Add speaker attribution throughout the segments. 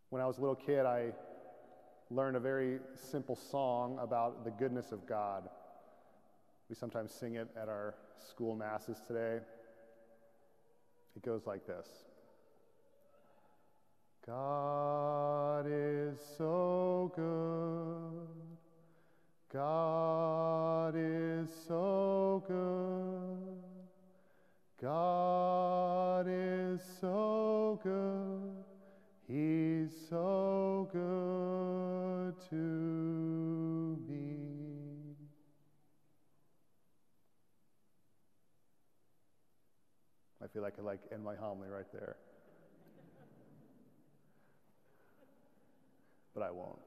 Speaker 1: When I was a little kid, I learned a very simple song about the goodness of God. We sometimes sing it at our school masses today. It goes like this. God is so good. God is so good. God is so good. He's so good to me. I feel like I could end my homily right there. But I won't.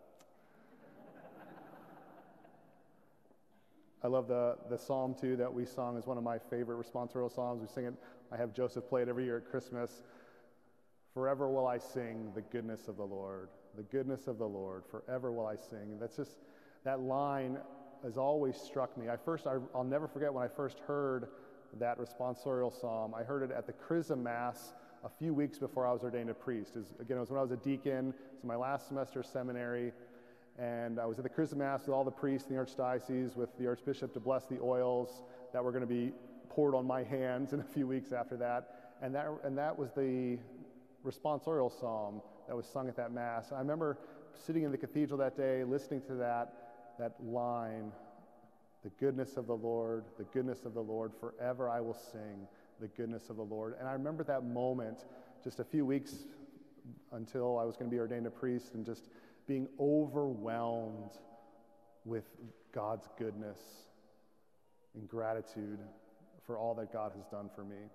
Speaker 1: I love the psalm too that we sung is one of my favorite responsorial psalms. We sing it. I have Joseph play it every year at Christmas. Forever will I sing the goodness of the Lord. The goodness of the Lord. Forever will I sing. And that's just, that line has always struck me. I'll never forget when I first heard that responsorial psalm. I heard it at the Chrism Mass a few weeks before I was ordained a priest. It was when I was a deacon. It was my last semester of seminary. And I was at the Chrism Mass with all the priests in the Archdiocese, with the Archbishop to bless the oils that were going to be poured on my hands in a few weeks after that. And that was the responsorial psalm that was sung at that Mass. I remember sitting in the cathedral that day, listening to that line, the goodness of the Lord, forever I will sing the goodness of the Lord. And I remember that moment, just a few weeks until I was going to be ordained a priest, and just being overwhelmed with God's goodness and gratitude for all that God has done for me.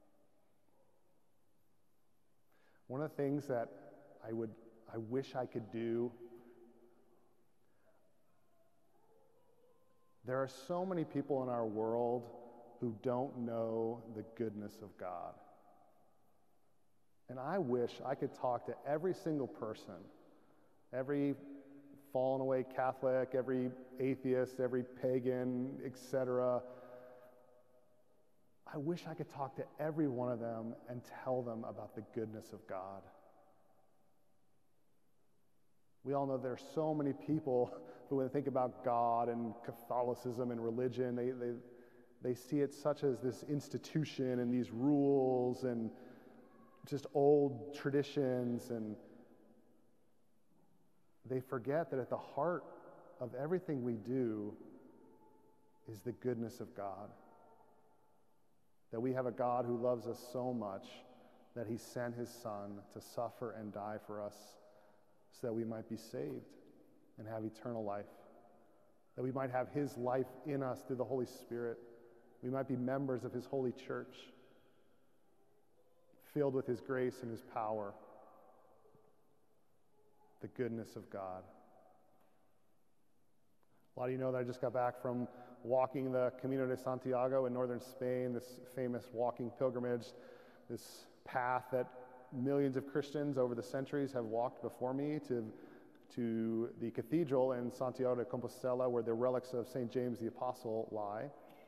Speaker 1: One of the things that I wish I could do, there are so many people in our world who don't know the goodness of God. And I wish I could talk to every single person, every fallen away Catholic, every atheist, every pagan, etc. I wish I could talk to every one of them and tell them about the goodness of God. We all know there are so many people who, when they think about God and Catholicism and religion, they see it such as this institution and these rules and just old traditions, and they forget that at the heart of everything we do is the goodness of God. That we have a God who loves us so much that he sent his Son to suffer and die for us so that we might be saved and have eternal life. That we might have his life in us through the Holy Spirit. We might be members of his holy church, filled with his grace and his power. The goodness of God. A lot of you know that I just got back from walking the Camino de Santiago in northern Spain, this famous walking pilgrimage, this path that millions of Christians over the centuries have walked before me to the cathedral in Santiago de Compostela, where the relics of St. James the Apostle lie.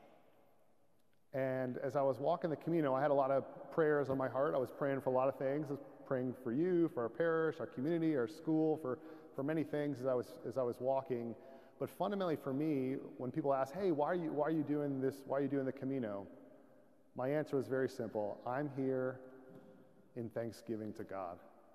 Speaker 1: And as I was walking the Camino, I had a lot of prayers on my heart. I was praying for a lot of things. I was praying for you, for our parish, our community, our school, for many things as I was walking. But fundamentally for me, when people ask, hey, why are you doing this? Why are you doing the Camino? My answer was very simple. I'm here in thanksgiving to God.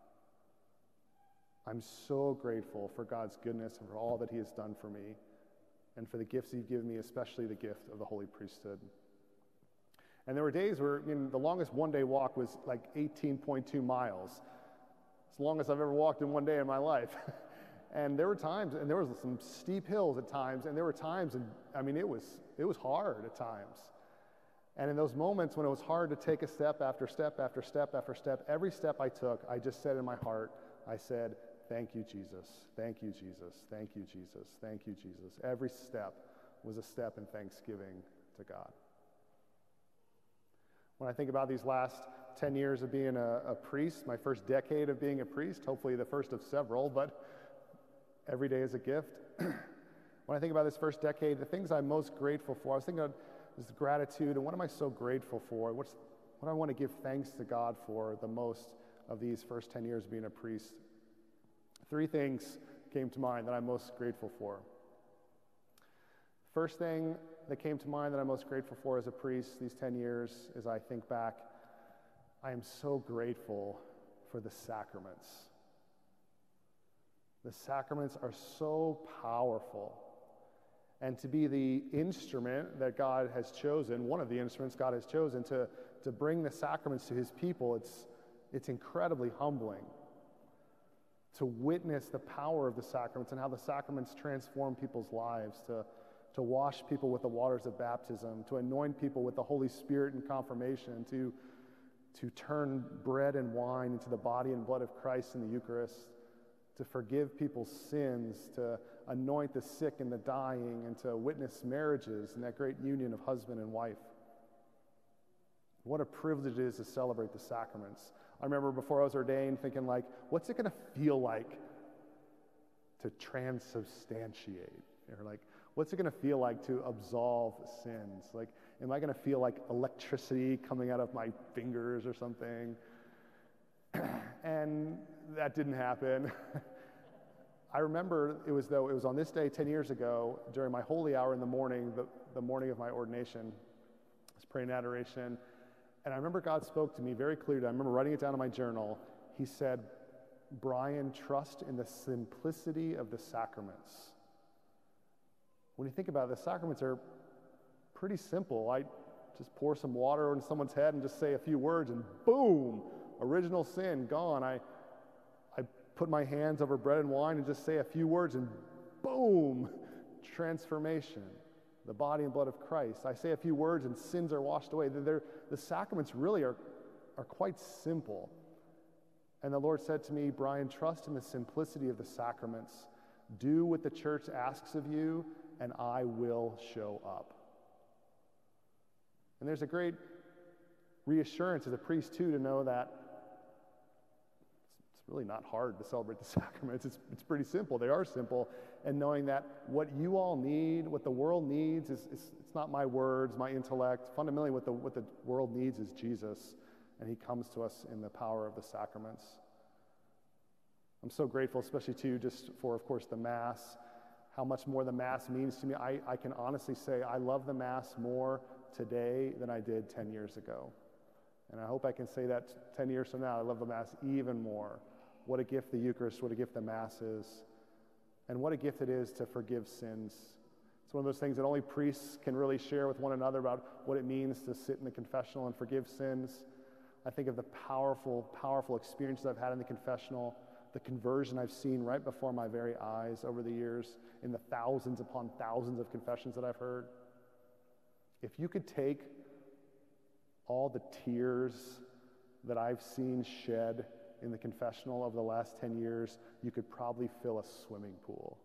Speaker 1: I'm so grateful for God's goodness and for all that he has done for me, and for the gifts he's given me, especially the gift of the holy priesthood. And there were days where the longest one-day walk was like 18.2 miles. It's the longest I've ever walked in one day in my life. And there were times, and there was some steep hills at times, and there were times, and it was hard at times. And in those moments when it was hard to take a step after step after step after step, every step I took, I just said in my heart, I said, thank you, Jesus. Thank you, Jesus. Thank you, Jesus. Thank you, Jesus. Every step was a step in thanksgiving to God. When I think about these last 10 years of being a priest, my first decade of being a priest, hopefully the first of several, but every day is a gift. When I think about this first decade, the things I'm most grateful for, I was thinking of this gratitude, and what am I so grateful for? What I want to give thanks to God for the most of these first 10 years of being a priest? Three things came to mind that I'm most grateful for. First thing that came to mind that I'm most grateful for as a priest these 10 years, as I think back, I am so grateful for the sacraments. The sacraments are so powerful. And to be the instrument that God has chosen, one of the instruments God has chosen to bring the sacraments to his people, it's incredibly humbling to witness the power of the sacraments and how the sacraments transform people's lives, to wash people with the waters of baptism, to anoint people with the Holy Spirit in confirmation, to turn bread and wine into the body and blood of Christ in the Eucharist, to forgive people's sins, to anoint the sick and the dying, and to witness marriages and that great union of husband and wife. What a privilege it is to celebrate the sacraments. I remember before I was ordained thinking, like, what's it going to feel like to transubstantiate? Or like, what's it going to feel like to absolve sins? Like, am I going to feel like electricity coming out of my fingers or something? And that didn't happen. I remember it was on this day 10 years ago during my holy hour in the morning, the morning of my ordination. I was praying adoration. And I remember God spoke to me very clearly. I remember writing it down in my journal. He said, "Brian, trust in the simplicity of the sacraments." When you think about it, the sacraments are pretty simple. I just pour some water on someone's head and just say a few words, and boom, original sin gone. I put my hands over bread and wine and just say a few words, and boom, transformation. The body and blood of Christ. I say a few words and sins are washed away. The sacraments really are quite simple. And the Lord said to me, "Brian, trust in the simplicity of the sacraments. Do what the church asks of you, and I will show up." And there's a great reassurance as a priest, too, to know that it's really not hard to celebrate the sacraments. It's pretty simple. They are simple. And knowing that what you all need, what the world needs, it's not my words, my intellect. Fundamentally, what the world needs is Jesus, and he comes to us in the power of the sacraments. I'm so grateful, especially to you, just for, of course, the Mass, how much more the Mass means to me. I can honestly say I love the Mass more today than I did 10 years ago. And I hope I can say that 10 years from now, I love the Mass even more. What a gift the Eucharist, what a gift the Mass is. And what a gift it is to forgive sins. It's one of those things that only priests can really share with one another about what it means to sit in the confessional and forgive sins. I think of the powerful, powerful experiences I've had in the confessional, the conversion I've seen right before my very eyes over the years in the thousands upon thousands of confessions that I've heard. If you could take all the tears that I've seen shed in the confessional over the last 10 years, you could probably fill a swimming pool.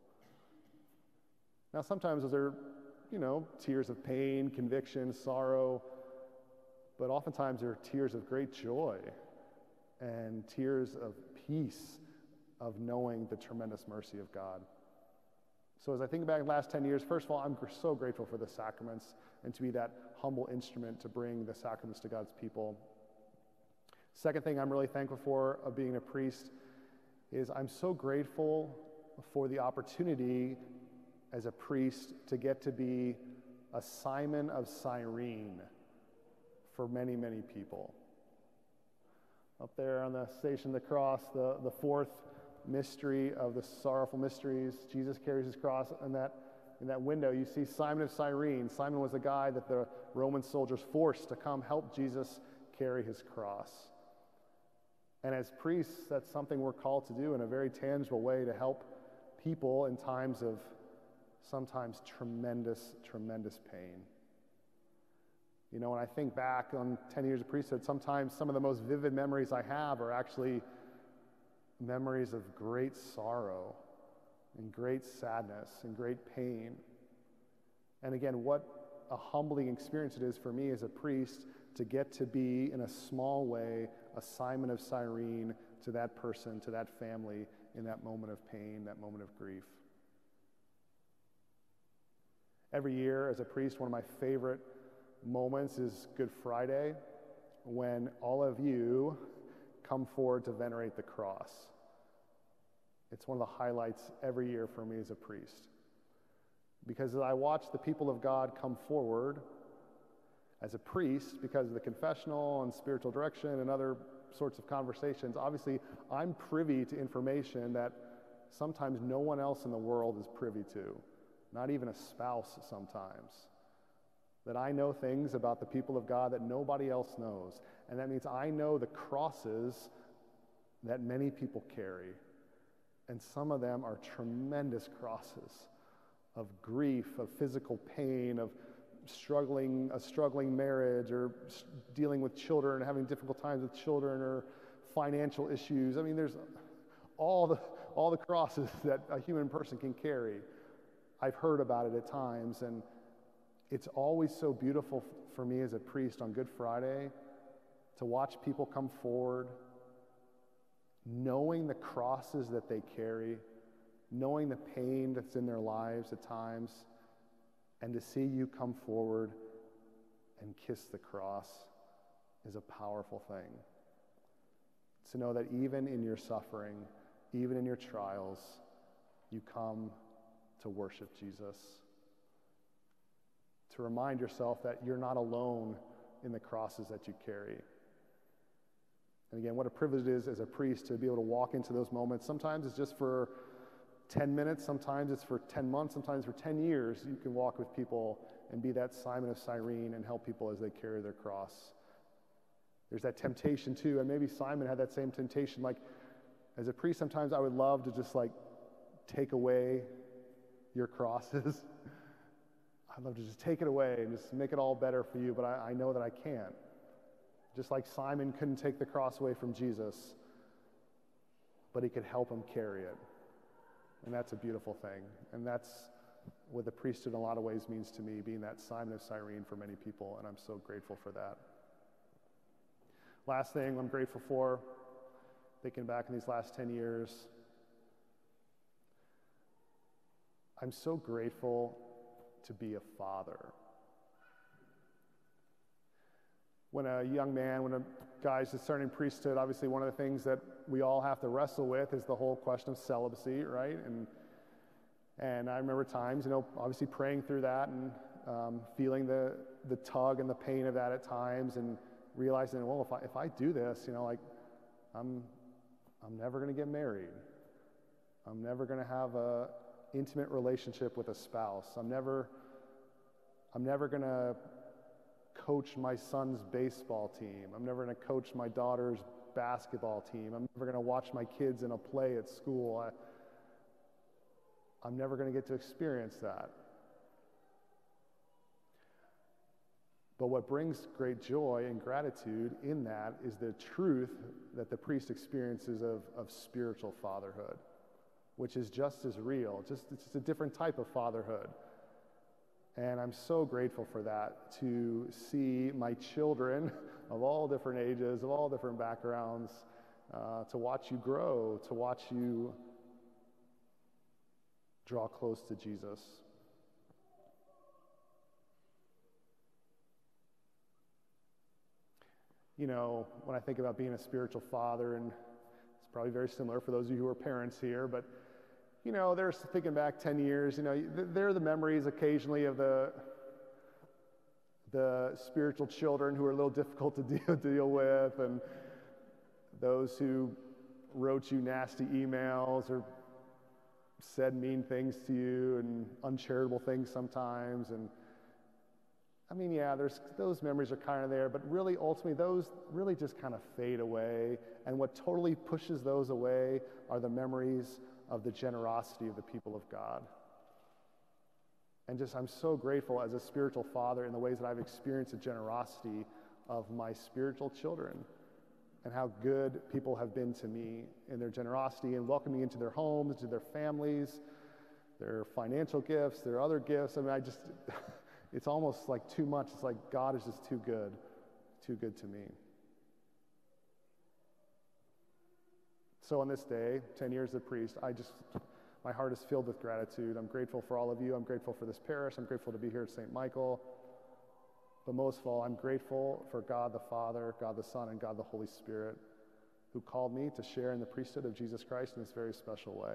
Speaker 1: Now, sometimes those are, tears of pain, conviction, sorrow, but oftentimes they're tears of great joy and tears of peace of knowing the tremendous mercy of God. So as I think back in the last 10 years, first of all, I'm so grateful for the sacraments and to be that humble instrument to bring the sacraments to God's people. Second thing I'm really thankful for of being a priest is I'm so grateful for the opportunity as a priest to get to be a Simon of Cyrene for many, many people. Up there on the Station of the Cross, the fourth mystery of the sorrowful mysteries, Jesus carries his cross. In that window, you see Simon of Cyrene. Simon was the guy that the Roman soldiers forced to come help Jesus carry his cross. And as priests, that's something we're called to do in a very tangible way to help people in times of sometimes tremendous, tremendous pain. When I think back on 10 years of priesthood, sometimes some of the most vivid memories I have are actually memories of great sorrow and great sadness and great pain. And again, what a humbling experience it is for me as a priest to get to be, in a small way, a Simon of Cyrene to that person, to that family, in that moment of pain, that moment of grief. Every year as a priest, one of my favorite moments is Good Friday, when all of you come forward to venerate the cross. It's one of the highlights every year for me as a priest. Because as I watch the people of God come forward as a priest, because of the confessional and spiritual direction and other sorts of conversations, obviously I'm privy to information that sometimes no one else in the world is privy to, not even a spouse sometimes. That I know things about the people of God that nobody else knows. And that means I know the crosses that many people carry. And some of them are tremendous crosses of grief, of physical pain, of a struggling marriage, or dealing with children, having difficult times with children, or financial issues. I mean, there's all the crosses that a human person can carry. I've heard about it at times, and it's always so beautiful for me as a priest on Good Friday to watch people come forward, knowing the crosses that they carry, knowing the pain that's in their lives at times, and to see you come forward and kiss the cross is a powerful thing. To know that even in your suffering, even in your trials, you come to worship Jesus. To remind yourself that you're not alone in the crosses that you carry. And again, what a privilege it is as a priest to be able to walk into those moments. Sometimes it's just for 10 minutes, sometimes it's for 10 months, sometimes for 10 years. You can walk with people and be that Simon of Cyrene and help people as they carry their cross. There's that temptation too, and maybe Simon had that same temptation. Like, as a priest, sometimes I would love to just take away your crosses. I'd love to just take it away and just make it all better for you, but I know that I can't. Just like Simon couldn't take the cross away from Jesus, but he could help him carry it. And that's a beautiful thing. And that's what the priesthood in a lot of ways means to me, being that Simon of Cyrene for many people, and I'm so grateful for that. Last thing I'm grateful for, thinking back in these last 10 years, I'm so grateful to be a father. When a guy's just starting priesthood, obviously one of the things that we all have to wrestle with is the whole question of celibacy, right? And I remember times, obviously praying through that and feeling the tug and the pain of that at times, and realizing, well, if I do this, I'm never going to get married. I'm never going to have a intimate relationship with a spouse. I'm never going to coach my son's baseball team. I'm never going to coach my daughter's basketball team. I'm never going to watch my kids in a play at school. I'm never going to get to experience that. But what brings great joy and gratitude in that is the truth that the priest experiences of spiritual fatherhood, which is just as real. It's just a different type of fatherhood. And I'm so grateful for that, to see my children of all different ages, of all different backgrounds, to watch you grow, to watch you draw close to Jesus. When I think about being a spiritual father, and it's probably very similar for those of you who are parents here, but there's thinking back 10 years, there are the memories occasionally of the spiritual children who are a little difficult to deal with, and those who wrote you nasty emails or said mean things to you and uncharitable things sometimes. And those memories are kind of there, but really ultimately those really just kind of fade away. And what totally pushes those away are the memories of the generosity of the people of God. And I'm so grateful as a spiritual father in the ways that I've experienced the generosity of my spiritual children, and how good people have been to me in their generosity and welcoming me into their homes, into their families, their financial gifts, their other gifts. It's almost like too much. It's like God is just too good to me. So on this day, 10 years as a priest, my heart is filled with gratitude. I'm grateful for all of you. I'm grateful for this parish. I'm grateful to be here at St. Michael. But most of all, I'm grateful for God the Father, God the Son, and God the Holy Spirit, who called me to share in the priesthood of Jesus Christ in this very special way.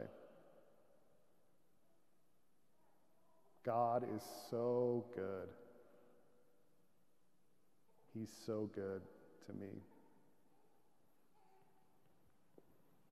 Speaker 1: God is so good. He's so good to me.